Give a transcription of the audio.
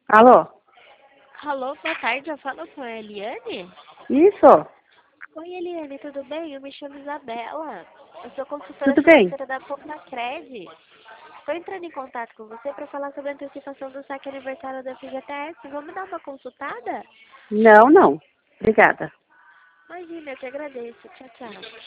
Alô? Alô, boa tarde, eu falo com a Eliane? Isso? Oi, Eliane, tudo bem? Eu me chamo Isabela. Eu sou consultora Tudo bem? financeira da Compracred. Estou entrando em contato com você para falar sobre a antecipação do saque aniversário da FGTS. Vamos dar uma consultada? Não, não. Obrigada. Imagina, eu te agradeço. Tchau, tchau.